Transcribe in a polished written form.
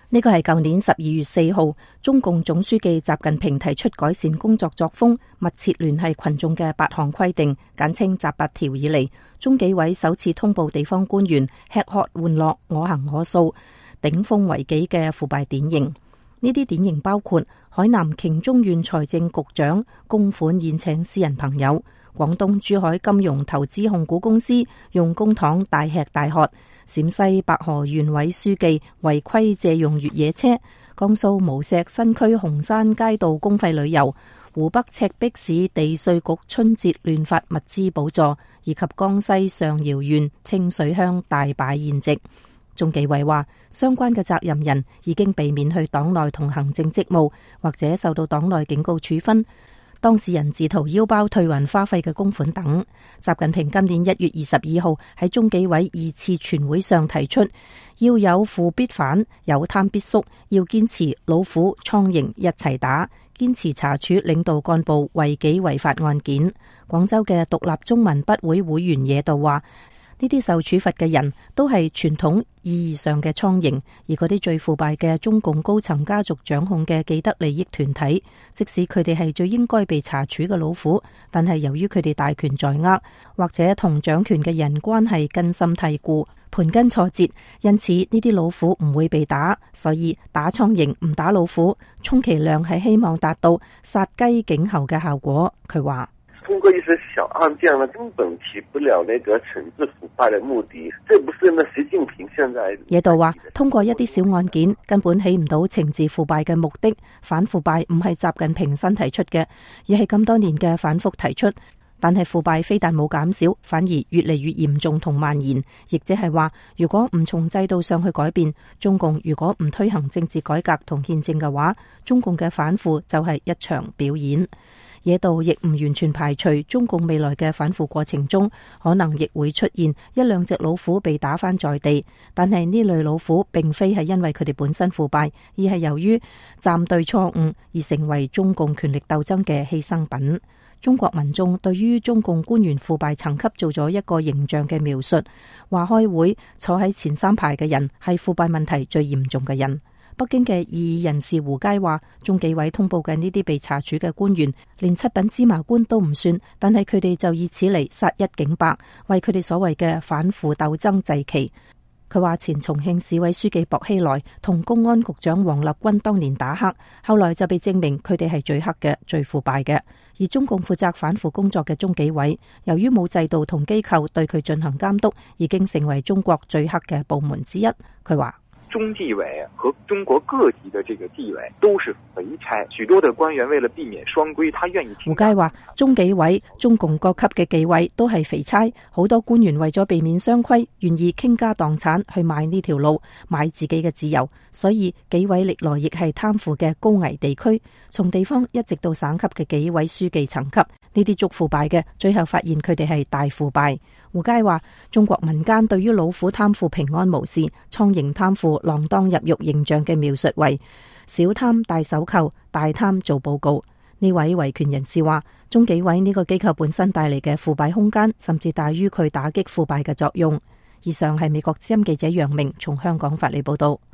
呢個係舊年12月4號，中共總書記習近平提出改善工作作風、密切聯繫群眾嘅8項規定，簡稱習8條以嚟，中紀委首次通報地方官員吃喝玩樂、我行我素、頂風違紀嘅腐敗典型。呢啲典型包括海南瓊中縣財政局長公款宴請私人朋友，廣東珠海金融投資控股公司用公帑大吃大喝，陝西白河縣委書記違規借用越野車，江蘇無錫新區紅山街道公費旅遊，湖北赤壁市地稅局春節亂發物資補助，以及江西上饒縣清水鄉大擺宴席。中紀委話，相關嘅責任人已經被免去黨內同行政職務，或者受到黨內警告處分。當事人自掏腰包退還花費嘅公款等。習近平今年1月22號喺中紀委2次全會上提出，要有腐必反，有貪必肅，要堅持老虎、蒼蠅一齊打，堅持查處領導幹部違紀違法案件。廣州嘅獨立中文筆會會員野道話，呢啲受處罰嘅人都係傳統意義上嘅蒼蠅，而嗰啲最腐敗嘅中共高層家族掌控嘅既得利益團體，即使佢哋係最應該被查處嘅老虎，但係由於佢哋大權在握，或者同掌權嘅人關係根深蒂固、盤根錯節，因此呢啲老虎唔會被打，所以打蒼蠅唔打老虎，充其量係希望達到殺雞儆猴嘅效果。佢話， 通過一些小案件呢，根本起不了那個懲治腐敗的目的。這不是呢習近平現在野道話，通過一啲小案件根本起唔到懲治腐敗嘅目的。反腐敗唔係習近平新提出嘅，而係咁多年嘅反覆提出。但係腐敗非但冇減少，反而越嚟越嚴重同蔓延。亦即係話，如果唔從制度上去改變，中共如果唔推行政治改革同憲政嘅話，中共嘅反腐就係一場表演。野道亦唔完全排除中共未來嘅反腐過程中，可能亦會出現一兩隻老虎被打翻在地，但係呢類老虎並非係因為佢哋本身腐敗，而係由於站隊錯誤而成為中共權力鬥爭嘅犧牲品。中國民眾對於中共官員腐敗層級做咗一個形象嘅描述，話開會坐喺前3排嘅人係腐敗問題最嚴重嘅人。北京嘅異議人士胡佳話，中紀委通報嘅呢啲被查處嘅官員，連7品芝麻官都唔算，但係佢哋就以此嚟殺一儆百，為佢哋所謂嘅反腐鬥爭祭旗。佢話前重慶市委書記薄熙來同公安局長王立軍當年打黑，後來就被證明佢哋係最黑嘅、最腐敗嘅。而中共負責反腐工作嘅中紀委，由於冇制度同機構對佢進行監督，已經成為中國最黑嘅部門之一。佢話， 中紀委和中國各級的這個紀委都是肥差，許多的官員為了避免雙規，他願意聽。 胡佳話，中紀委、中共各級嘅紀委都係肥差，好多官員為咗避免雙規，願意傾家蕩產去買呢條路，買自己嘅自由。所以紀委歷來亦係貪腐嘅高危地區，從地方一直到省級嘅紀委書記層級，呢啲捉腐敗嘅，最後發現佢哋係大腐敗。胡佳話，中國民間對於老虎貪腐平安無事、蒼蠅貪腐鋃鐺入獄形象嘅描述為小貪戴手銬，大貪做報告。呢位維權人士話，中紀委呢個機構本身帶嚟嘅腐敗空間，甚至大於佢打擊腐敗嘅作用。以上係美國之音記者楊明從香港發嚟報道。